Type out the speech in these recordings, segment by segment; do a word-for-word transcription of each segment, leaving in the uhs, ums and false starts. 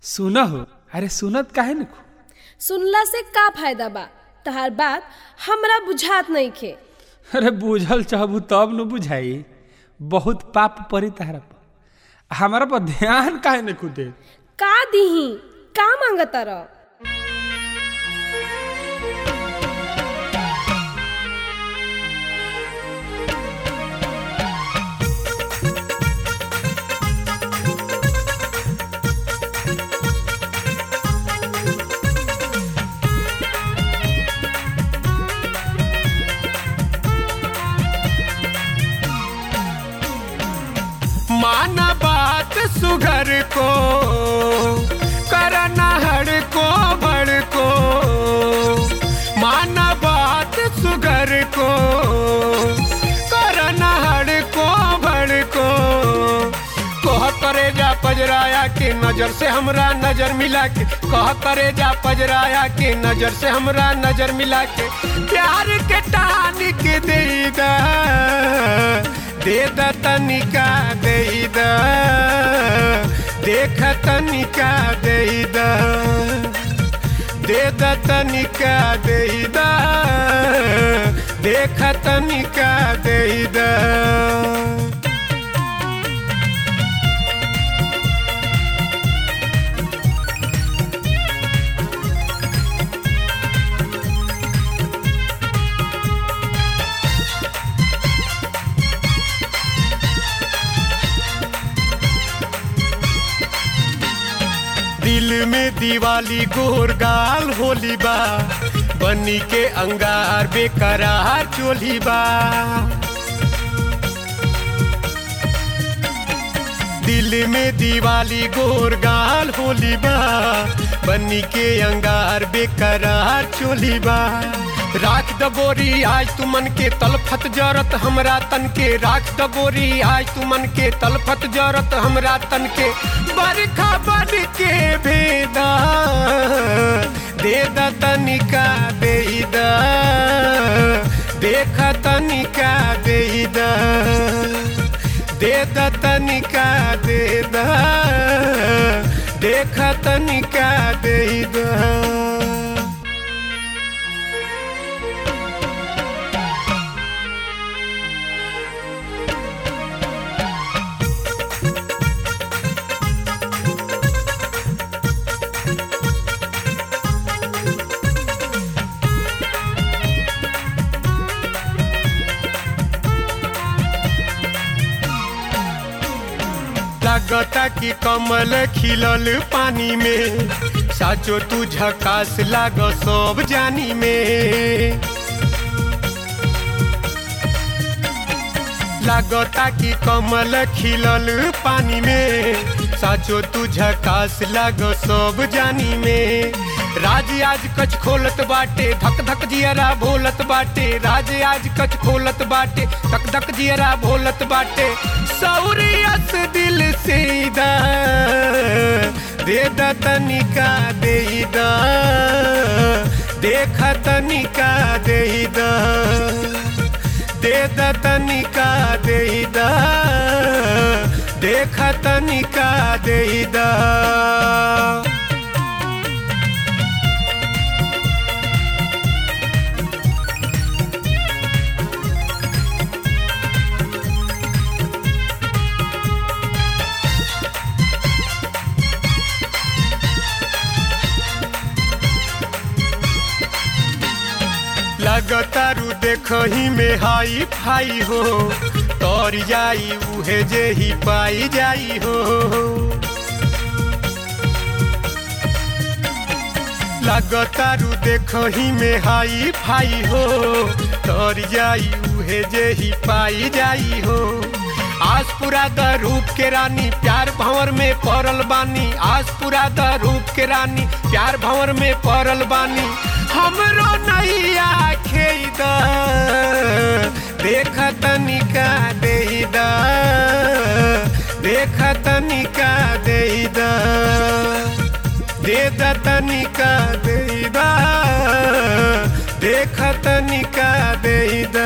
सुना हो। अरे सुनत काहे न सुनला से का फायदा बा? तहार बात हमरा बुझात नइखे। अरे बुझल चाहबू तब न बुझाई। बहुत पाप परी तहरा पर, हमारा पर ध्यान काहे न खुदे। का दीही? का मांगता रह? माना बात सुघर को, करना हड़ को बड़ को। माना बात सुघर को, करना हड़ को बड़ को। कह करे जा पजराया के नजर से हमरा नजर मिला के। कह करे जा पजराया के नजर से हमरा नजर मिला के। प्यार के टानी के दे दा, दे द तनिका दे द, देख तनिका दे द, दे द तनिका दे द, देख तनिका दे द। दिल में दिवाली गोर गाल होली बा, बनी के अंगार बेकरार चोली बा। दिल में दिवाली गोर गाल होली बा, बनी के अंगार बेकरार चोली बा। राख द गोरी आज तुमन के तलफत जरत हमरा तन के। राख द गोरी आज तुमन के तलफत जरत हमरा तन के। बरखा बन के भेदा, दे द तनिका दे द, देख तनिका दे द, दे द तनिका दे द, देख तनिका दे द। लगता कि कमल खिलल पानी में, साचो तू झकास लाग सब जानी में। लगता कि कमल खिलल पानी में, साचो तू झकास लाग सब जानी में। राज आज कच खोलत बाटे, धक धक जियरा भोलत बाटे। राज आज कच खोलत बाटे, धक धक जियरा भोलत बाटे। सौरियस दिल से दा, दे द तनिका दे द, देख तनिका दे द, दे द तनिका दे द, देख तनिका दे द। लगतारू देखही में हाई फाई हो, तोर जाई उहे जे ही पाई जाई हो। लगतारू देखही में हाई फाई हो, तोर जाई उहे जे ही पाई जाई हो। आज पूरा द रूप के रानी, प्यार भंवर में पड़ल बानी। आज पूरा द रूप के रानी, प्यार भंवर में पड़ल बानी। हमरो नैया खेद, देख तनिका दे द, देख तनिका दे द, दे द तनिका दे द, देख तनिका दे द।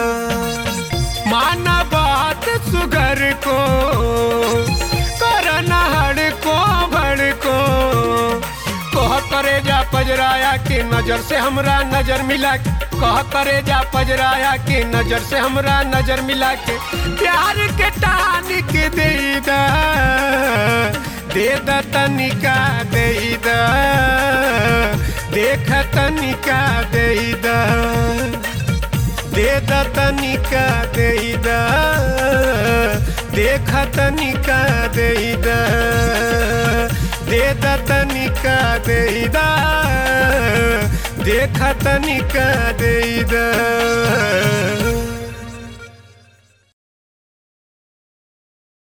माना बात सुगर को, करना हड़ को बड़ को। पजराया के नजर से हमरा नजर मिला के कह करे जा पजराया के नजर से हमरा नजर मिला के प्यार के टानी के दे दा दे दा तनिका दे दा देख तनिका दे दा दे दा तनिका दे दा देख तनिका दे दा दे दा तनिका दे दा देख तनिका दे दा